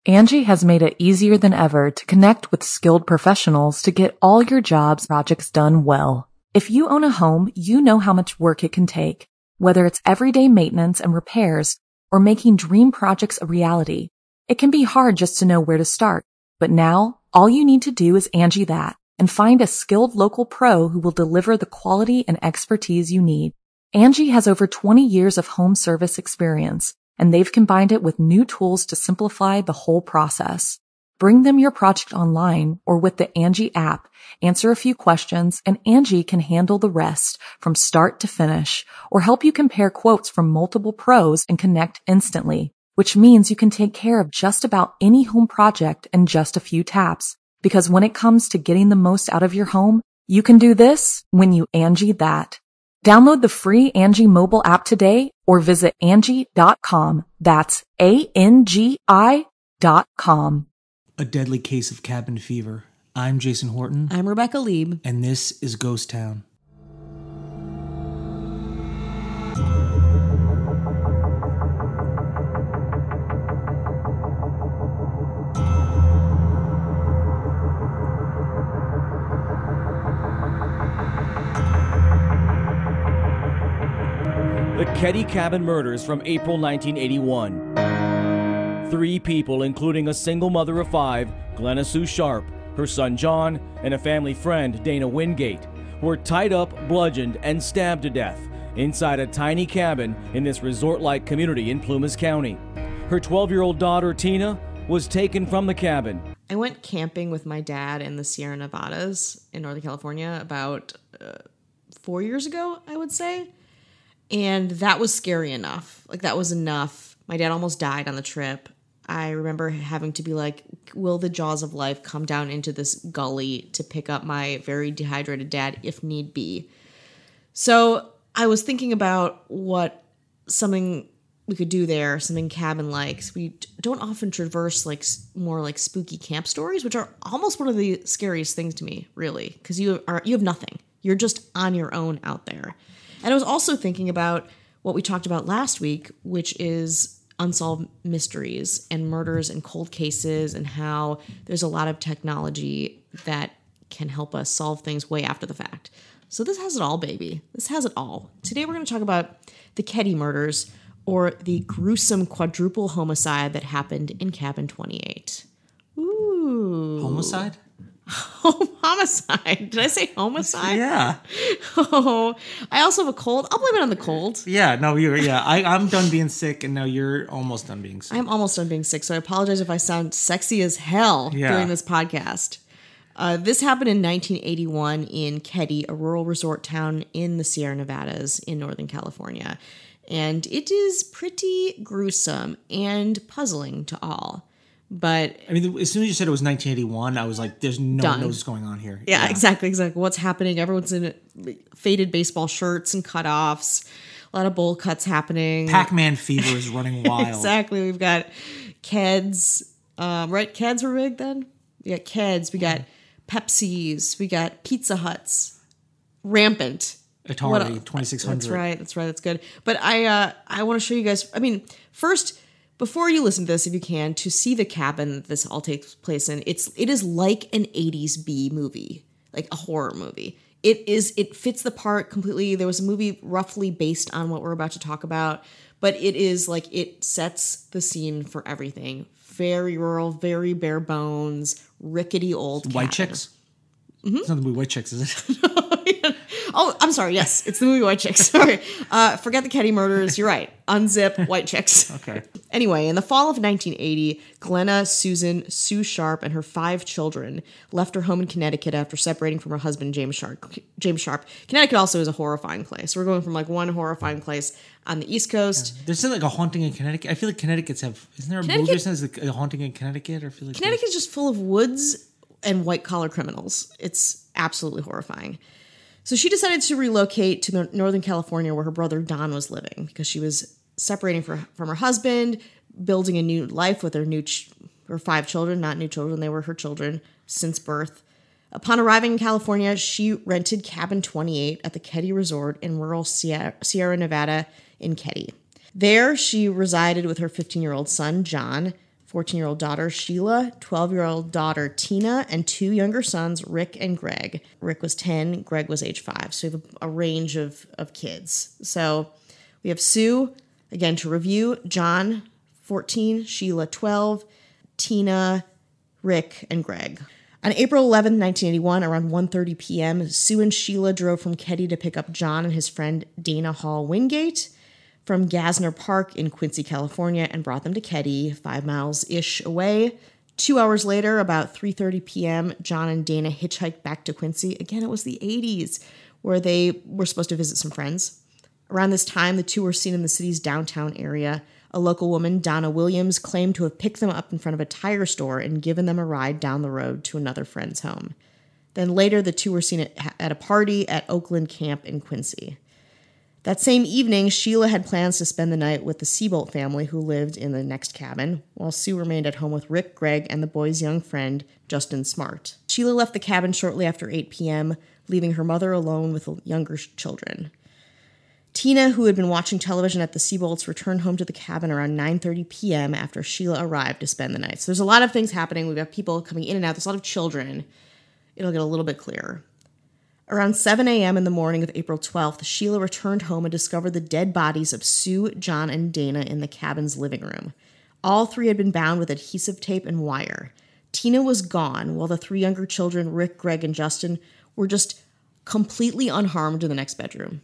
Angie has made it easier than ever to connect with skilled professionals to get all your jobs projects done well. If you own a home, you know how much work it can take, whether it's everyday maintenance and repairs or making dream projects a reality. It can be hard just to know where to start, but now all you need to do is Angie that and find a skilled local pro who will deliver the quality and expertise you need. Angie has over 20 years of home service experience, and they've combined it with new tools to simplify the whole process. Bring them your project online or with the Angie app, answer a few questions, and Angie can handle the rest from start to finish or help you compare quotes from multiple pros and connect instantly, which means you can take care of just about any home project in just a few taps. Because when it comes to getting the most out of your home, you can do this when you Angie that. Download the free Angie mobile app today or visit Angie.com. That's ANGI.com. A deadly case of cabin fever. I'm Jason Horton. I'm Rebecca Lieb. And this is Ghost Town. The Keddie Cabin Murders from April 1981. 3 people, including a single mother of 5, Glenna Sue Sharp, her son John, and a family friend, Dana Wingate, were tied up, bludgeoned, and stabbed to death inside a tiny cabin in this resort-like community in Plumas County. Her 12-year-old daughter, Tina, was taken from the cabin. I went camping with my dad in the Sierra Nevadas in Northern California about 4 years ago, I would say. And that was scary enough. Like, that was enough. My dad almost died on the trip. I remember having to be like, will the jaws of life come down into this gully to pick up my very dehydrated dad if need be? So I was thinking about what something we could do there, something cabin-like. We don't often traverse like more like spooky camp stories, which are almost one of the scariest things to me, really, because you have nothing. You're just on your own out there. And I was also thinking about what we talked about last week, which is unsolved mysteries and murders and cold cases, and how there's a lot of technology that can help us solve things way after the fact. So this has it all, baby. This has it all. Today we're going to talk about the Keddie murders, or the gruesome quadruple homicide that happened in Cabin 28. Ooh. Homicide? Homicide. Did I say homicide? Yeah. Oh, I also have a cold. I'll blame it on the cold. Yeah, no, I'm done being sick, and now you're almost done being sick. I'm almost done being sick, so I apologize if I sound sexy as hell during this podcast. This happened in 1981 in Keddie, a rural resort town in the Sierra Nevadas in Northern California. And it is pretty gruesome and puzzling to all. But I mean, as soon as you said it was 1981, I was like, there's no one knows what's going on here. Yeah, exactly. What's happening? Everyone's in faded baseball shirts and cutoffs. A lot of bowl cuts happening. Pac-Man fever is running wild. Exactly. We've got Keds. Right? Keds were big then? We got Keds. We got Pepsis. We got Pizza Huts. Rampant. Atari 2600. That's right. That's good. But I want to show you guys. I mean, first, before you listen to this, if you can, to see the cabin that this all takes place in, it is like an 80s B movie, like a horror movie. It fits the part completely. There was a movie roughly based on what we're about to talk about, but it is like, it sets the scene for everything. Very rural, very bare bones, rickety old cabin. White Chicks? Mm-hmm. It's not the movie White Chicks, is it? Oh, I'm sorry. Yes, it's the movie White Chicks. Sorry. Forget the Keddie murders. You're right. Unzip White Chicks. Okay. Anyway, in the fall of 1980, Glenna Susan Sue Sharp and her 5 children left her home in Connecticut after separating from her husband, James Sharp. Connecticut also is a horrifying place. We're going from like one horrifying place on the East Coast. There's like a haunting in Connecticut. I feel like isn't there a movie that says a haunting in Connecticut? I feel like Connecticut's just full of woods and white-collar criminals. It's absolutely horrifying. So she decided to relocate to Northern California where her brother Don was living because she was separating from her husband, building a new life with her 5 children, not new children, they were her children since birth. Upon arriving in California, she rented Cabin 28 at the Keddie Resort in rural Sierra Nevada in Keddie. There, she resided with her 15-year-old son, John, 14-year-old daughter Sheila, 12-year-old daughter Tina, and 2 younger sons, Rick and Greg. Rick was 10, Greg was age 5. So we have a range of kids. So we have Sue, again to review, John, 14, Sheila, 12, Tina, Rick, and Greg. On April 11, 1981, around 1:30 p.m., Sue and Sheila drove from Keddie to pick up John and his friend Dana Hall Wingate from Gassner Park in Quincy, California, and brought them to Keddie, 5 miles-ish away. 2 hours later, about 3:30 p.m., John and Dana hitchhiked back to Quincy. Again, it was the 80s, where they were supposed to visit some friends. Around this time, the two were seen in the city's downtown area. A local woman, Donna Williams, claimed to have picked them up in front of a tire store and given them a ride down the road to another friend's home. Then later, the two were seen at a party at Oakland Camp in Quincy. That same evening, Sheila had plans to spend the night with the Seabolt family who lived in the next cabin, while Sue remained at home with Rick, Greg, and the boys' young friend, Justin Smart. Sheila left the cabin shortly after 8 p.m., leaving her mother alone with the younger children. Tina, who had been watching television at the Seabolts, returned home to the cabin around 9:30 p.m. after Sheila arrived to spend the night. So there's a lot of things happening. We've got people coming in and out. There's a lot of children. It'll get a little bit clearer. Around 7 a.m. in the morning of April 12th, Sheila returned home and discovered the dead bodies of Sue, John, and Dana in the cabin's living room. All 3 had been bound with adhesive tape and wire. Tina was gone, while the 3 younger children, Rick, Greg, and Justin, were just completely unharmed in the next bedroom.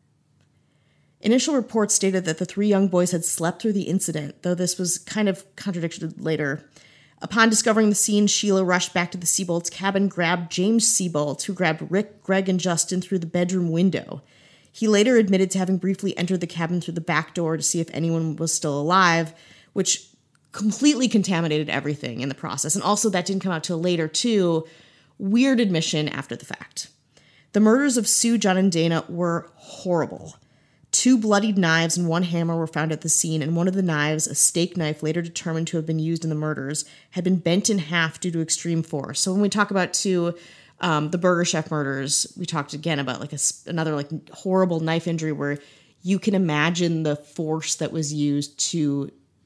Initial reports stated that the 3 young boys had slept through the incident, though this was kind of contradicted later. Upon discovering the scene, Sheila rushed back to the Seabolt's cabin, grabbed James Seabolt, who grabbed Rick, Greg, and Justin through the bedroom window. He later admitted to having briefly entered the cabin through the back door to see if anyone was still alive, which completely contaminated everything in the process. And also that didn't come out till later, too. Weird admission after the fact. The murders of Sue, John, and Dana were horrible. 2 bloodied knives and 1 hammer were found at the scene, and one of the knives, a steak knife later determined to have been used in the murders, had been bent in half due to extreme force. So when we talk about the Burger Chef murders, we talked again about like another horrible knife injury where you can imagine the force that was used to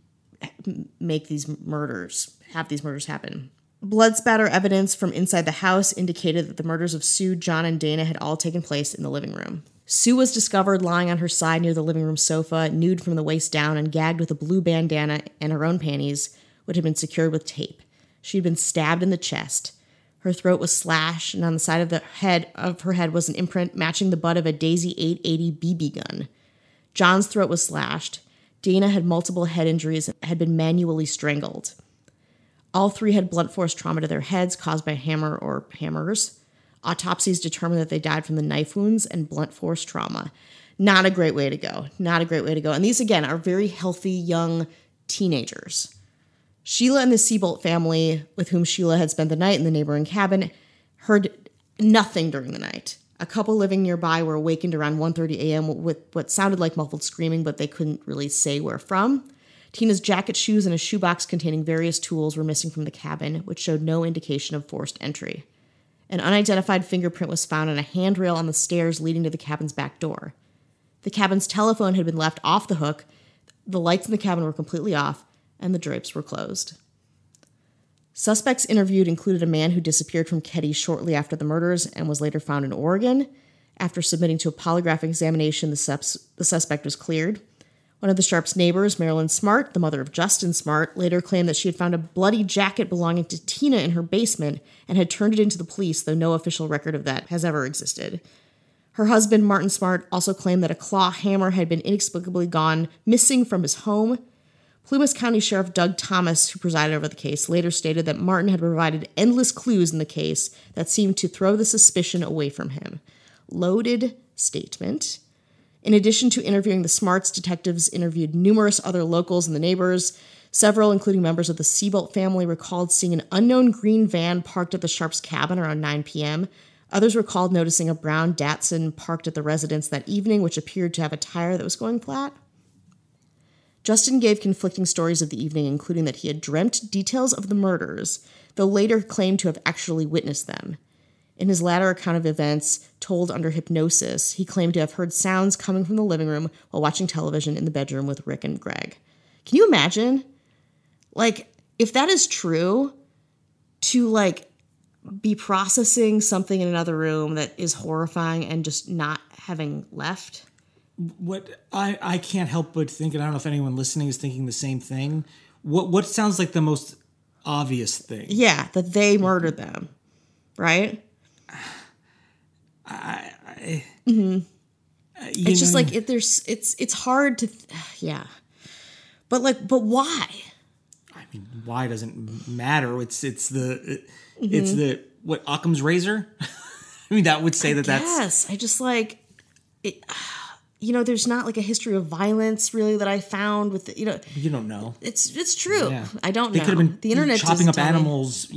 make these murders, have these murders happen. Blood spatter evidence from inside the house indicated that the murders of Sue, John, and Dana had all taken place in the living room. Sue was discovered lying on her side near the living room sofa, nude from the waist down and gagged with a blue bandana and her own panties, which had been secured with tape. She had been stabbed in the chest. Her throat was slashed, and on the side of her head was an imprint matching the butt of a Daisy 880 BB gun. John's throat was slashed. Dana had multiple head injuries and had been manually strangled. All 3 had blunt force trauma to their heads caused by hammer or hammers. Autopsies determined that they died from the knife wounds and blunt force trauma. Not a great way to go. Not a great way to go. And these, again, are very healthy, young teenagers. Sheila and the Seabolt family, with whom Sheila had spent the night in the neighboring cabin, heard nothing during the night. A couple living nearby were awakened around 1:30 a.m. with what sounded like muffled screaming, but they couldn't really say where from. Tina's jacket, shoes, and a shoebox containing various tools were missing from the cabin, which showed no indication of forced entry. An unidentified fingerprint was found on a handrail on the stairs leading to the cabin's back door. The cabin's telephone had been left off the hook, the lights in the cabin were completely off, and the drapes were closed. Suspects interviewed included a man who disappeared from Keddie shortly after the murders and was later found in Oregon. After submitting to a polygraph examination, the suspect was cleared. One of the Sharps' neighbors, Marilyn Smart, the mother of Justin Smart, later claimed that she had found a bloody jacket belonging to Tina in her basement and had turned it into the police, though no official record of that has ever existed. Her husband, Martin Smart, also claimed that a claw hammer had been inexplicably gone missing from his home. Plumas County Sheriff Doug Thomas, who presided over the case, later stated that Martin had provided endless clues in the case that seemed to throw the suspicion away from him. Loaded statement. In addition to interviewing the Smarts, detectives interviewed numerous other locals and the neighbors. Several, including members of the Seabolt family, recalled seeing an unknown green van parked at the Sharps' cabin around 9 p.m. Others recalled noticing a brown Datsun parked at the residence that evening, which appeared to have a tire that was going flat. Justin gave conflicting stories of the evening, including that he had dreamt details of the murders, though later claimed to have actually witnessed them. In his latter account of events, told under hypnosis, he claimed to have heard sounds coming from the living room while watching television in the bedroom with Rick and Greg. Can you imagine? if that is true, to like be processing something in another room that is horrifying and just not having left. What I can't help but think, and I don't know if anyone listening is thinking the same thing. What sounds like the most obvious thing? Yeah, that they murdered them, right? It's just like it's hard to, yeah. But why? I mean, why doesn't matter. It's the what, Occam's razor. I mean, that would say that's. Yes, I just like it. There's not like a history of violence really that I found with You don't know. It's true. Yeah. I don't know. They could have been the internet chopping up tell me. animals.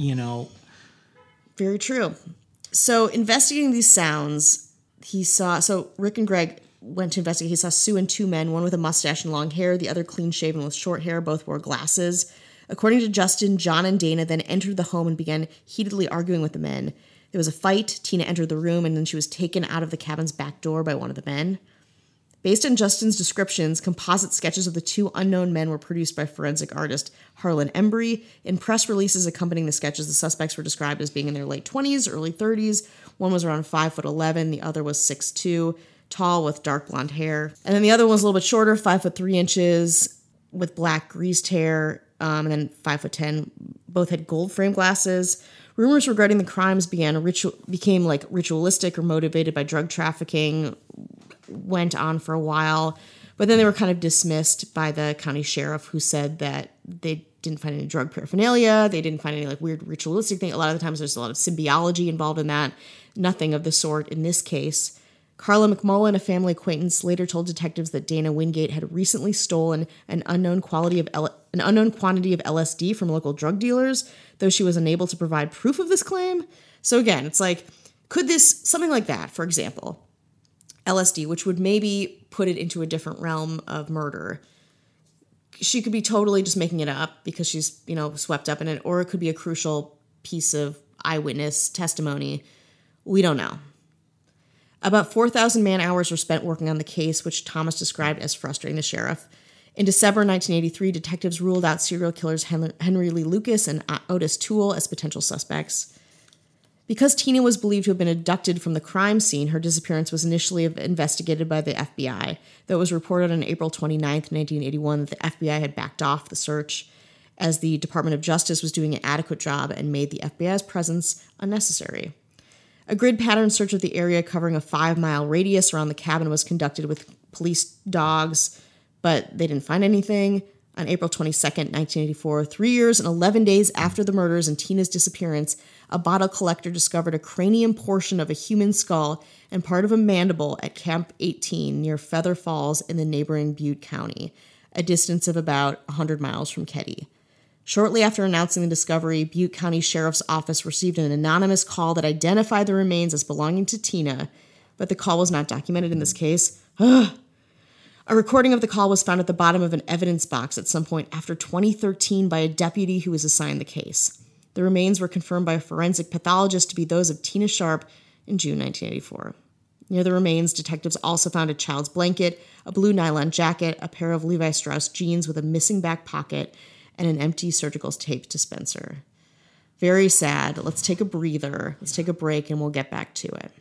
Very true. So investigating these sounds, Rick and Greg went to investigate. He saw Sue and two men, one with a mustache and long hair, the other clean shaven with short hair. Both wore glasses. According to Justin, John and Dana then entered the home and began heatedly arguing with the men. There was a fight. Tina entered the room, and then she was taken out of the cabin's back door by one of the men. Based on Justin's descriptions, composite sketches of the two unknown men were produced by forensic artist Harlan Embry. In press releases accompanying the sketches, the suspects were described as being in their late 20s, early 30s. One was around 5'11", the other was 6'2", tall with dark blonde hair. And then the other one was a little bit shorter, 5'3" with black greased hair, and then 5'10". Both had gold frame glasses. Rumors regarding the crimes became like ritualistic or motivated by drug trafficking, went on for a while, but then they were kind of dismissed by the county sheriff, who said that they didn't find any drug paraphernalia. They didn't find any like weird ritualistic thing. A lot of the times there's a lot of symbiology involved in that. Nothing of the sort in this case. Carla McMullen, a family acquaintance, later told detectives that Dana Wingate had recently stolen an unknown quantity of LSD from local drug dealers, though she was unable to provide proof of this claim. So again, it's like, something like that, for example, LSD, which would maybe put it into a different realm of murder. She could be totally just making it up because she's, swept up in it, or it could be a crucial piece of eyewitness testimony. We don't know. About 4,000 man-hours were spent working on the case, which Thomas described as frustrating the sheriff. In December 1983, detectives ruled out serial killers Henry Lee Lucas and Otis Toole as potential suspects. Because Tina was believed to have been abducted from the crime scene, her disappearance was initially investigated by the FBI, though it was reported on April 29, 1981, that the FBI had backed off the search, as the Department of Justice was doing an adequate job and made the FBI's presence unnecessary. A grid pattern search of the area covering a 5-mile radius around the cabin was conducted with police dogs, but they didn't find anything. On April 22, 1984, 3 years and 11 days after the murders and Tina's disappearance, a bottle collector discovered a cranium portion of a human skull and part of a mandible at Camp 18 near Feather Falls in the neighboring Butte County, a distance of about 100 miles from Keddie. Shortly after announcing the discovery, Butte County Sheriff's Office received an anonymous call that identified the remains as belonging to Tina, but the call was not documented in this case. A recording of the call was found at the bottom of an evidence box at some point after 2013 by a deputy who was assigned the case. The remains were confirmed by a forensic pathologist to be those of Tina Sharp in June 1984. Near the remains, detectives also found a child's blanket, a blue nylon jacket, a pair of Levi Strauss jeans with a missing back pocket, and an empty surgical tape dispenser. Very sad. Let's take a breather. Let's take a break and we'll get back to it.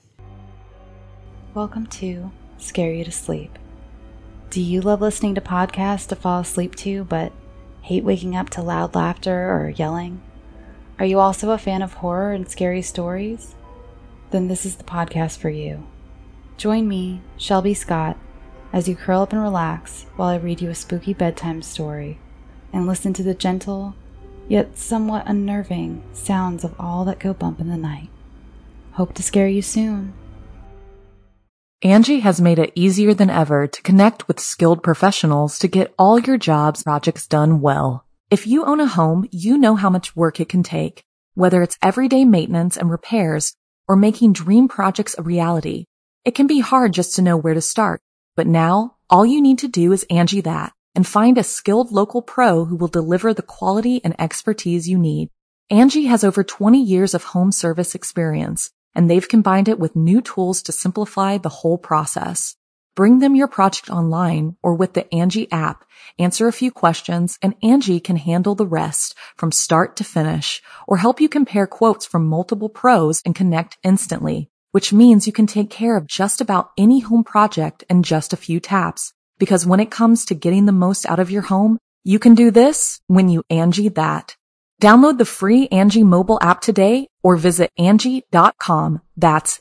Welcome to Scare You to Sleep. Do you love listening to podcasts to fall asleep to, but hate waking up to loud laughter or yelling? Are you also a fan of horror and scary stories? Then this is the podcast for you. Join me, Shelby Scott, as you curl up and relax while I read you a spooky bedtime story and listen to the gentle, yet somewhat unnerving sounds of all that go bump in the night. Hope to scare you soon. Angie has made it easier than ever to connect with skilled professionals to get all your jobs projects done well. If you own a home, you know how much work it can take, whether it's everyday maintenance and repairs or making dream projects a reality. It can be hard just to know where to start, but now all you need to do is Angie that and find a skilled local pro who will deliver the quality and expertise you need. Angie has over 20 years of home service experience, and they've combined it with new tools to simplify the whole process. Bring them your project online or with the Angie app, answer a few questions, and Angie can handle the rest from start to finish or help you compare quotes from multiple pros and connect instantly, which means you can take care of just about any home project in just a few taps. Because when it comes to getting the most out of your home, you can do this when you Angie that. Download the free Angie mobile app today or visit Angie.com. That's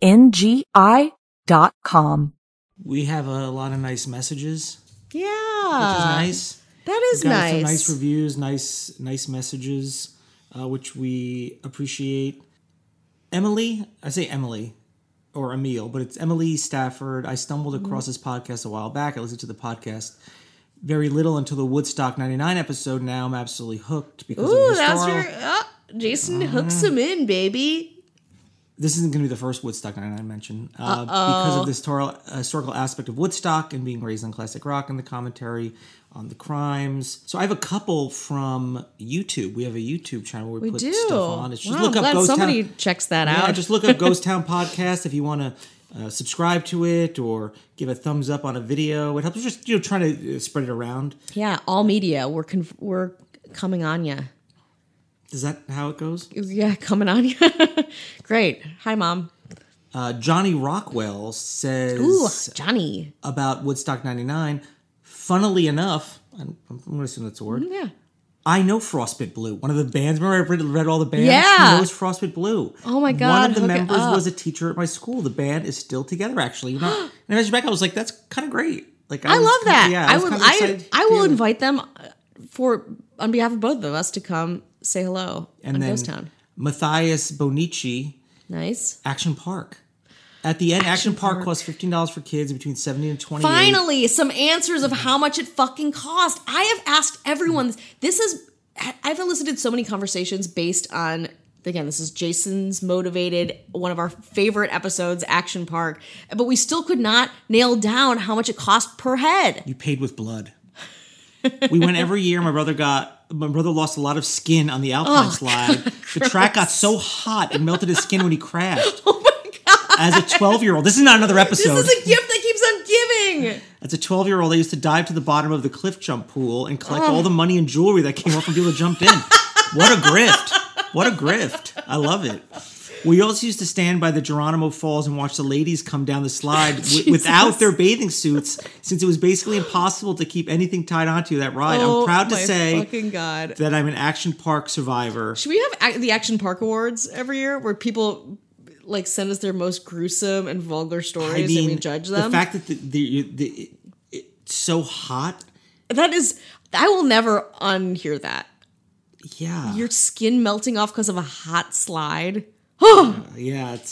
ANGI.com. We have a lot of nice messages, Yeah. which is nice. That is We got nice. some nice reviews, nice messages, which we appreciate. Emily, I say Emily or Emile, but it's Emily Stafford. I stumbled across this podcast a while back. I listened to the podcast very little until the Woodstock 99 episode. Now I'm absolutely hooked because Ooh, of the that's historical. your... Jason hooks him in, baby. This isn't going to be the first Woodstock 99 mention. Because of the historical aspect of Woodstock and being raised on classic rock and the commentary on the crimes. So I have a couple from YouTube. We have a YouTube channel where we put do. stuff on. It's just Wow, look I'm up glad Ghost somebody Town. checks that Yeah, out. just look up Ghost Town Podcast if you want to subscribe to it or give a thumbs up on a video. It helps us just trying to spread it around. Yeah, all media. We're coming on ya. Is that how it goes? Yeah, coming on ya. Great. Hi, Mom. Johnny Rockwell says Ooh, Johnny. about Woodstock 99, funnily enough, I'm going to assume that's a word. Yeah. I know Frostbit Blue. One of the bands. Remember I read all the bands? Yeah. He knows Frostbit Blue. Oh my God, One of the hook it members up. was a teacher at my school. The band is still together, actually. And I imagine back, I was like, that's kind of great. Like I love that. Yeah, I was will. kinda excited I to will hear them. invite them on behalf of both of us to come say hello And on then Ghost Town. Matthias Bonici, Nice. Action Park. At the end, Action Park costs $15 for kids between 17 and 28. Finally, some answers of how much it fucking cost. I have asked everyone. I've elicited so many conversations based on. Again, this is Jason's motivated, one of our favorite episodes, Action Park. But we still could not nail down how much it cost per head. You paid with blood. We went every year. My brother lost a lot of skin on the Alpine slide. The track got so hot it melted his skin when he crashed. Oh my God. As a 12-year-old, this is not another episode. This is a gift that keeps on giving. As a 12-year-old, I used to dive to the bottom of the cliff jump pool and collect all the money and jewelry that came off from people who jumped in. What a grift. What a grift. I love it. We also used to stand by the Geronimo Falls and watch the ladies come down the slide without their bathing suits, since it was basically impossible to keep anything tied onto that ride. I'm proud to say fucking God. that I'm an Action Park survivor. Should we have the Action Park Awards every year where people like send us their most gruesome and vulgar stories and we judge them? The fact that it's so hot. That is, I will never unhear that. Yeah. Your skin melting off because of a hot slide. Yeah, it's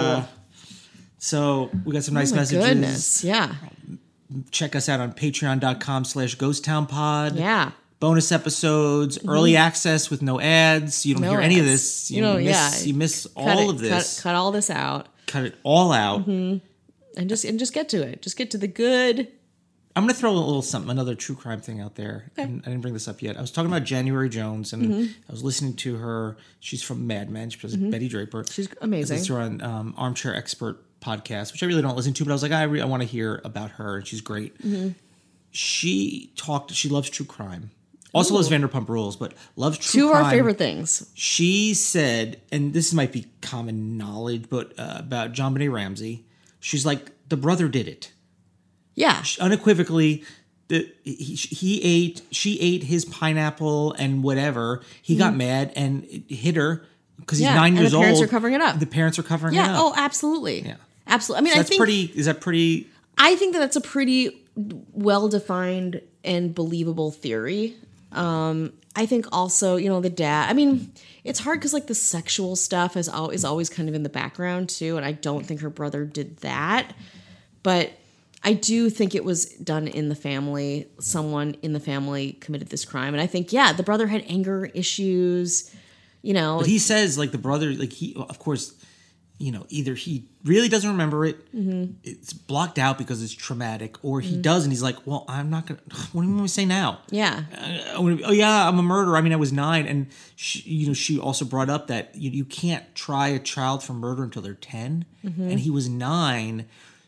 so we got some nice Oh my messages. goodness. Yeah. Check us out on patreon.com/ghosttownpod. Yeah. Bonus episodes, early access with no ads. You don't No hear any of ads. this. You know, You miss all of this. Cut all this out. Cut it all out. And just get to it. Just get to the good. I'm going to throw a little something, another true crime thing out there. Okay. And I didn't bring this up yet. I was talking about January Jones, and I was listening to her. She's from Mad Men. She plays Betty Draper. She's amazing. I listened to her on Armchair Expert podcast, which I really don't listen to, but I was like, I want to hear about her, and she's great. She loves true crime. Also loves Vanderpump Rules, but loves true Two crime. of our favorite things. She said, and this might be common knowledge, but about JonBenet Ramsey, she's like, the brother did it. Yeah. Unequivocally, she ate his pineapple and whatever. He got mad and hit her because he's 9 years old. And the parents are covering it up. The parents are covering it Yeah. up. Oh, absolutely. Yeah. Absolutely. I mean, So I that's think pretty. Is that pretty? I think that's a pretty well-defined and believable theory. I think also, the dad, I mean, it's hard because like the sexual stuff is always kind of in the background too. And I don't think her brother did that, but I do think it was done in the family. Someone in the family committed this crime. And I think, the brother had anger issues, But he says like the brother, like he, of course, either he really doesn't remember it, it's blocked out because it's traumatic, or he does and he's like, well, I'm not going to, what do you want me to say now? Yeah. Oh yeah, I'm a murderer. I mean, I was 9, and she also brought up that you can't try a child for murder until they're 10, and he was 9.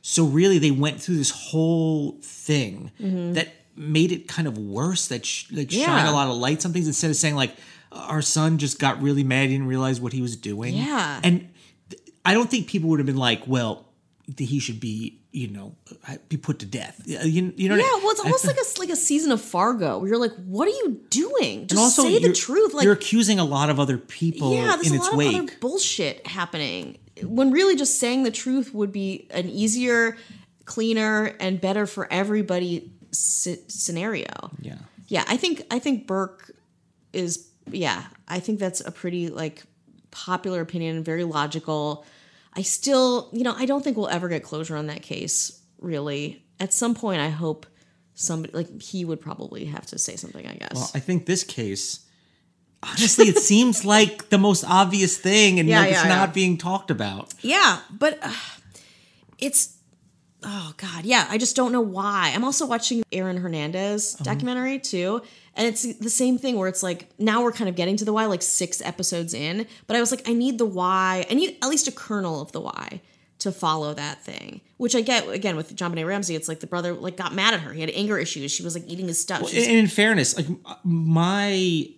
So really, they went through this whole thing that made it kind of worse. That shine a lot of lights on things instead of saying like, our son just got really mad, he didn't realize what he was doing. Yeah. And I don't think people would have been like, well, he should be, be put to death. You know. Yeah, well, it's almost like a season of Fargo where you're like, what are you doing? Just and also, say the truth. Like, you're accusing a lot of other people yeah, there's in a its lot wake. of other bullshit happening. When really just saying the truth would be an easier, cleaner, and better for everybody scenario. Yeah. Yeah, I think Burke is. Yeah, I think that's a pretty like popular opinion, very logical. I still, I don't think we'll ever get closure on that case, really. At some point, I hope somebody, like, he would probably have to say something, I guess. Well, I think this case, honestly, it seems like the most obvious thing, and it's not being talked about. Yeah, but it's, oh, God, yeah, I just don't know why. I'm also watching Aaron Hernandez documentary, too. And it's the same thing where it's like, now we're kind of getting to the why, like 6 episodes in. But I was like, I need the why. I need at least a kernel of the why to follow that thing. Which I get, again, with JonBenet Ramsey, it's like the brother like got mad at her. He had anger issues. She was like eating his stuff. Well, and in fairness, like my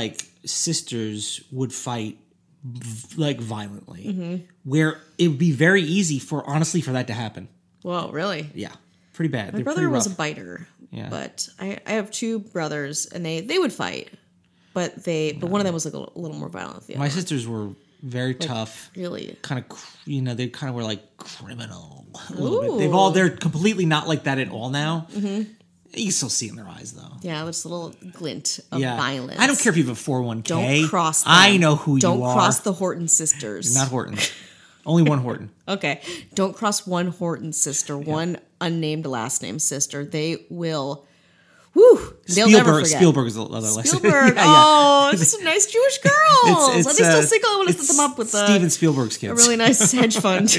sisters would fight like violently, where it would be very easy for that to happen. Whoa, really? Yeah, pretty bad. My brother was a biter. Yeah. But I have 2 brothers, and they would fight, but one of them was like a little more violent than the other. My sisters were very tough. Really? Kind of, they kind of were like criminal a little bit. They're completely not like that at all now. Mm-hmm. You can still see it in their eyes, though. Yeah, there's a little glint of violence. I don't care if you have a 401k. Don't cross them. I know who you are. Don't cross the Horton sisters. You're not Horton. Only one Horton. Okay. Don't cross one Horton sister, one unnamed last name sister. They will. Woo! They'll never forget. Spielberg is another lesson. Spielberg. Oh, just nice Jewish girls. It's still single. I want to set them up with Steven Spielberg's kids. A really nice hedge fund.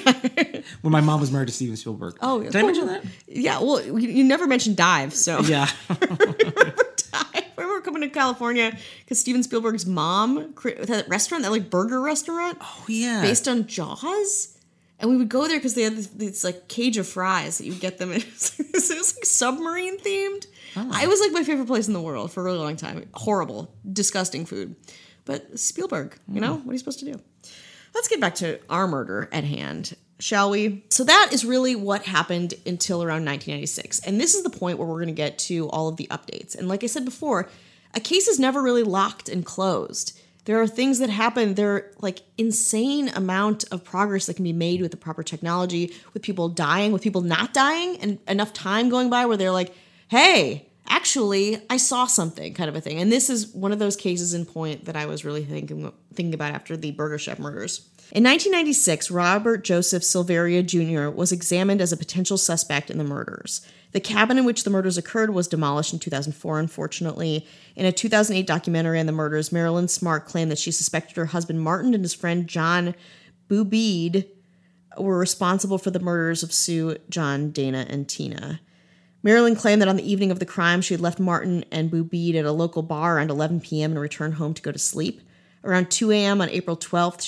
When my mom was married to Steven Spielberg. Oh, did I mention that? Yeah. Well, you never mentioned Dive, so yeah. Remember Dive? We were coming to California because Steven Spielberg's mom had that restaurant, that like burger restaurant. Oh yeah. Based on Jaws. And we would go there because they had this like cage of fries that you get them in. It was like submarine themed. Oh. It was like my favorite place in the world for a really long time. Horrible, disgusting food. But Spielberg, what are you supposed to do? Let's get back to our murder at hand, shall we? So that is really what happened until around 1996. And this is the point where we're going to get to all of the updates. And like I said before, a case is never really locked and closed. There are things that happen. There are like insane amount of progress that can be made with the proper technology, with people dying, with people not dying, and enough time going by where they're like, hey, actually, I saw something, kind of a thing. And this is one of those cases in point that I was really thinking about after the Burger Chef murders. In 1996, Robert Joseph Silveria Jr. was examined as a potential suspect in the murders. The cabin in which the murders occurred was demolished in 2004, unfortunately. In a 2008 documentary on the murders, Marilyn Smart claimed that she suspected her husband Martin and his friend John Boubeid were responsible for the murders of Sue, John, Dana, and Tina. Marilyn claimed that on the evening of the crime, she had left Martin and Boubeid at a local bar around 11 p.m. and returned home to go to sleep. Around 2 a.m. on April 12th,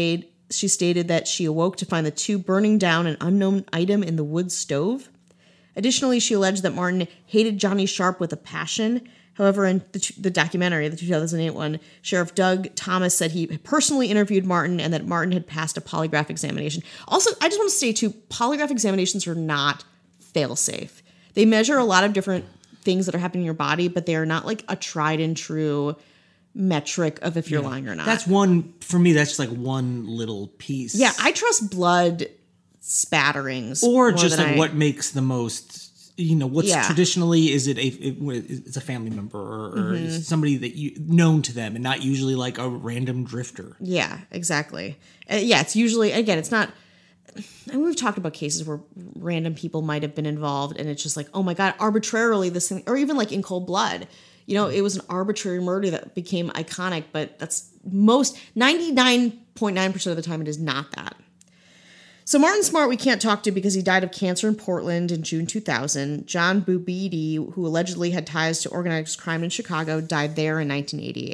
she stated that she awoke to find the two burning down an unknown item in the wood stove. Additionally, she alleged that Martin hated Johnny Sharp with a passion. However, in the documentary, the 2008 one, Sheriff Doug Thomas said he personally interviewed Martin and that Martin had passed a polygraph examination. Also, I just want to say, too, polygraph examinations are not fail-safe. They measure a lot of different things that are happening in your body, but they are not like a tried and true metric of if you're lying or not. That's one, for me, that's just like one little piece. Yeah, I trust blood spatterings. Or just like what makes the most, what's traditionally, is it it's a family member or is somebody that known to them and not usually like a random drifter. Yeah, exactly. It's usually, again, it's not, and we've talked about cases where random people might have been involved and it's just like, oh my God, arbitrarily this thing, or even like In Cold Blood. It was an arbitrary murder that became iconic, but that's 99.9% of the time it is not that. So Martin Smart we can't talk to because he died of cancer in Portland in June 2000. John Boubeid, who allegedly had ties to organized crime in Chicago, died there in 1988.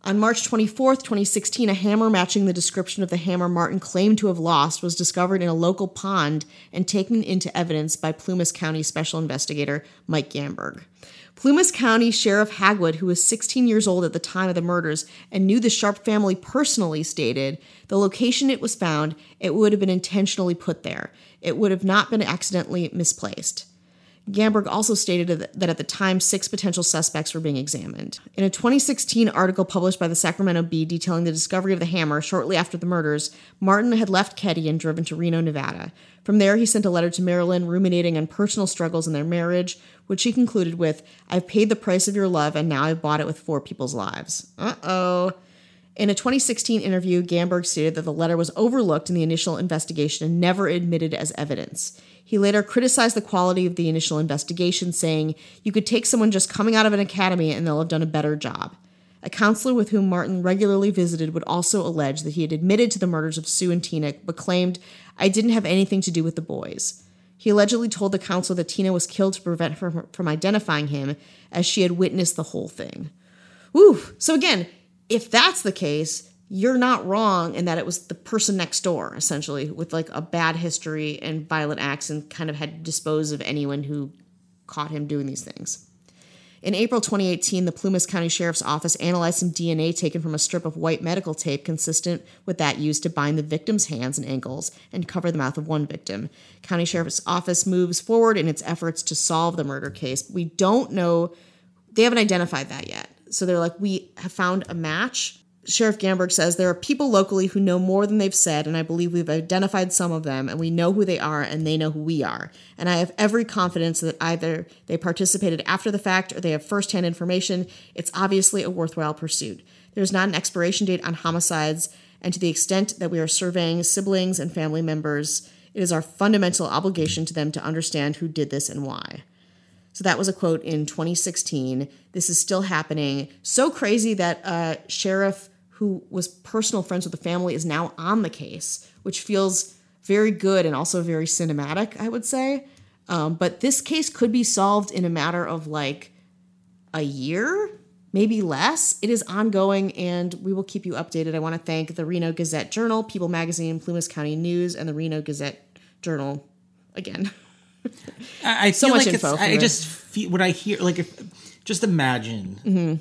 On March 24th, 2016, a hammer matching the description of the hammer Martin claimed to have lost was discovered in a local pond and taken into evidence by Plumas County Special Investigator Mike Gamberg. Plumas County Sheriff Hagwood, who was 16 years old at the time of the murders and knew the Sharp family personally, stated, "The location it was found, it would have been intentionally put there. It would have not been accidentally misplaced." Gamberg also stated that at the time, 6 potential suspects were being examined. In a 2016 article published by the Sacramento Bee detailing the discovery of the hammer shortly after the murders, Martin had left Keddie and driven to Reno, Nevada. From there, he sent a letter to Marilyn ruminating on personal struggles in their marriage, which he concluded with, "I've paid the price of your love, and now I've bought it with 4 people's lives." Uh-oh. In a 2016 interview, Gamberg stated that the letter was overlooked in the initial investigation and never admitted as evidence. He later criticized the quality of the initial investigation, saying, "You could take someone just coming out of an academy and they'll have done a better job." A counselor with whom Martin regularly visited would also allege that he had admitted to the murders of Sue and Tina, but claimed, "I didn't have anything to do with the boys." He allegedly told the counselor that Tina was killed to prevent her from identifying him, as she had witnessed the whole thing. Woo! So again, if that's the case, you're not wrong in that it was the person next door, essentially, with like a bad history and violent acts and kind of had to dispose of anyone who caught him doing these things. In April 2018, the Plumas County Sheriff's Office analyzed some DNA taken from a strip of white medical tape consistent with that used to bind the victim's hands and ankles and cover the mouth of one victim. County Sheriff's Office moves forward in its efforts to solve the murder case. We don't know, they haven't identified that yet. So they're like, we have found a match. Sheriff Gamberg says, "There are people locally who know more than they've said, and I believe we've identified some of them, and we know who they are, and they know who we are. And I have every confidence that either they participated after the fact or they have firsthand information. It's obviously a worthwhile pursuit. There's not an expiration date on homicides, and to the extent that we are surveying siblings and family members, it is our fundamental obligation to them to understand who did this and why." So that was a quote in 2016. This is still happening. So crazy that a sheriff who was personal friends with the family is now on the case, which feels very good and also very cinematic, I would say. But this case could be solved in a matter of like a year, maybe less. It is ongoing, and we will keep you updated. I want to thank the Reno Gazette-Journal, People Magazine, Plumas County News, and the Reno Gazette-Journal again. I So feel much like info it's, for I it. just feel what I hear, like, just imagine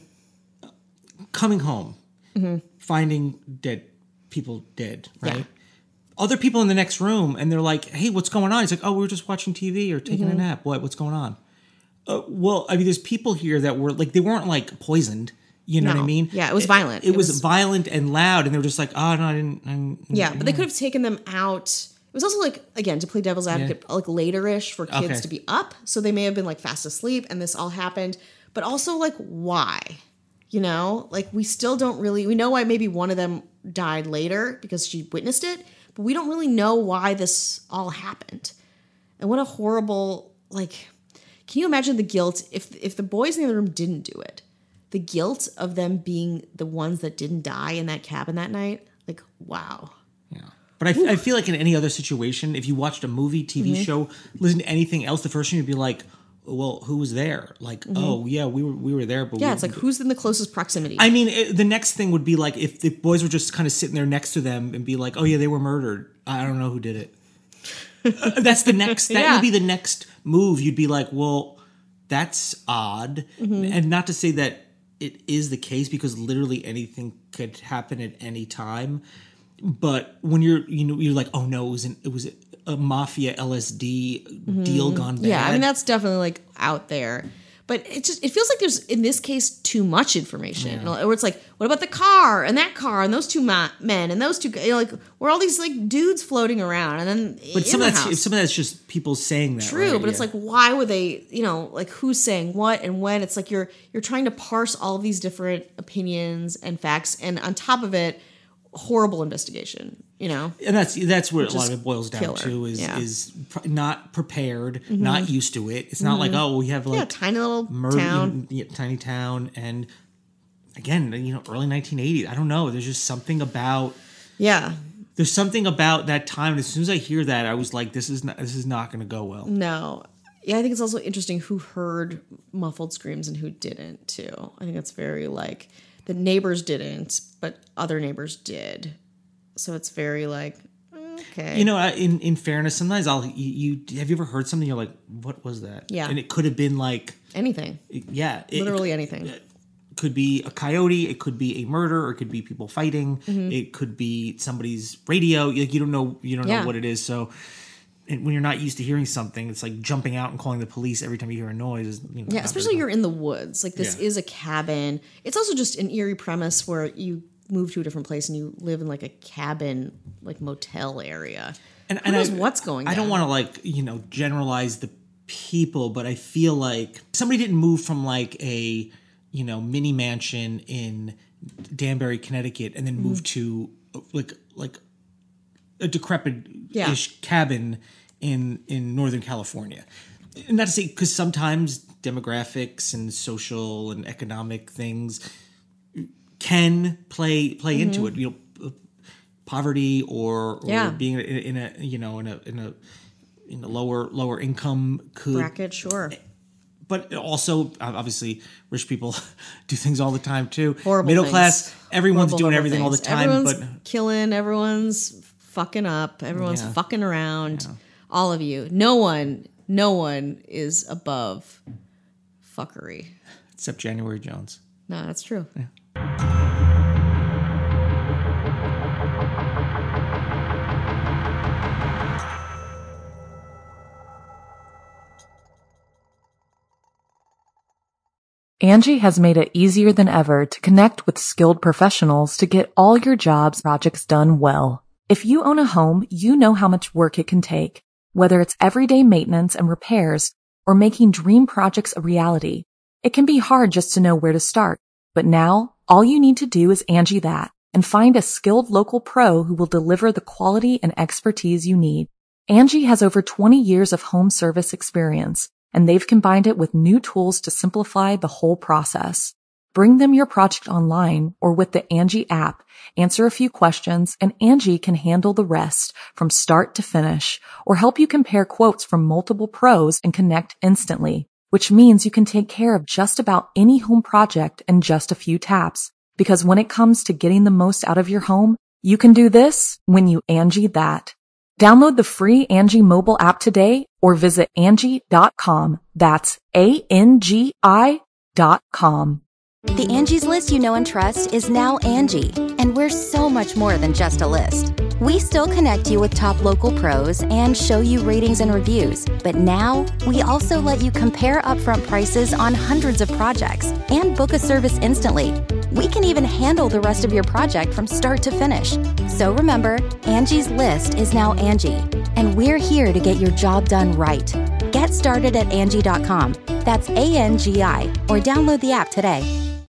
coming home, finding people dead, right? Yeah. Other people in the next room, and they're like, "Hey, what's going on?" He's like, "Oh, we were just watching TV or taking a nap. What's going on?" Well, I mean, there's people here that were like, they weren't like poisoned. You know No. what I mean? Yeah, it was violent. It was violent and loud, and they were just like, "Oh no, I didn't." Yeah, but they could have taken them out. It was also like, again, to play devil's advocate, like later-ish for kids Okay. to be up. So they may have been like fast asleep and this all happened. But also like, why? You know, like we still don't really, we know why maybe one of them died later because she witnessed it, but we don't really know why this all happened. And what a horrible, like, can you imagine the guilt if the boys in the other room didn't do it? The guilt of them being the ones that didn't die in that cabin that night? Like, wow. Yeah. But I feel like in any other situation, if you watched a movie, TV show, listen to anything else, the first thing you'd be like, well, who was there? Like, oh yeah, we were there, but Yeah, it's like, who's in the closest proximity? I mean, the next thing would be like if the boys were just kind of sitting there next to them and be like, oh yeah, they were murdered. I don't know who did it. That's the next. That would be the next move. You'd be like, well, that's odd, and not to say that it is the case because literally anything could happen at any time. But when you're like, oh no, it was a mafia LSD deal gone bad. Yeah, I mean that's definitely like out there, but it feels like there's in this case too much information. Where it's like, what about the car and that car and those two men and those two, like where all these like dudes floating around and then But in some the of house. that's just people saying that. True, right? but it's like, why would they? Like who's saying what and when? It's like you're trying to parse all of these different opinions and facts, and on top of it, horrible investigation. And that's where a lot is of it boils down killer. to Yeah. is not prepared, not used to it. It's not like, oh, we have like tiny little murder, town. tiny town, and again, early 1980s. I don't know. There's just something about there's something about that time. And as soon as I hear that, I was like, this is not going to go well. No. Yeah, I think it's also interesting who heard muffled screams and who didn't too. I think that's very like The neighbors didn't, but other neighbors did. So it's very like, okay. You know, in fairness, sometimes you have you ever heard something you're like, what was that? Yeah. And it could have been like Anything. Yeah. Literally anything. It could be a coyote, it could be a murder, or it could be people fighting, it could be somebody's radio. Like you don't know what it is. So and when you're not used to hearing something, it's like jumping out and calling the police every time you hear a noise. You know, Yeah, especially you're in the woods. Like this is a cabin. It's also just an eerie premise where you move to a different place and you live in like a cabin, like motel area. And who knows what's going on? I don't want to like, generalize the people, but I feel like somebody didn't move from like a, mini mansion in Danbury, Connecticut, and then move to like a decrepit-ish cabin in Northern California. And not to say, because sometimes demographics and social and economic things can play into it. Poverty or being in a lower income bracket, sure. But also, obviously, rich people do things all the time too. Horrible Middle things. class, everyone's doing everything all the things. time. Everyone's but killing, everyone's fucking up, everyone's fucking around. All of you. No one is above fuckery. Except January Jones. No, that's true. Yeah. Angie has made it easier than ever to connect with skilled professionals to get all your jobs projects done well. If you own a home, you know how much work it can take, whether it's everyday maintenance and repairs or making dream projects a reality. It can be hard just to know where to start, but now all you need to do is Angie that and find a skilled local pro who will deliver the quality and expertise you need. Angie has over 20 years of home service experience, and they've combined it with new tools to simplify the whole process. Bring them your project online or with the Angie app, answer a few questions, and Angie can handle the rest from start to finish, or help you compare quotes from multiple pros and connect instantly, which means you can take care of just about any home project in just a few taps. Because when it comes to getting the most out of your home, you can do this when you Angie that. Download the free Angie mobile app today or visit Angie.com. That's ANGI.com. The Angie's List you know and trust is now Angie, and we're so much more than just a list. We still connect you with top local pros and show you ratings and reviews, but now we also let you compare upfront prices on hundreds of projects and book a service instantly. We can even handle the rest of your project from start to finish. So remember, Angie's List is now Angie, and we're here to get your job done right. Get started at Angie.com. That's ANGI, or download the app today.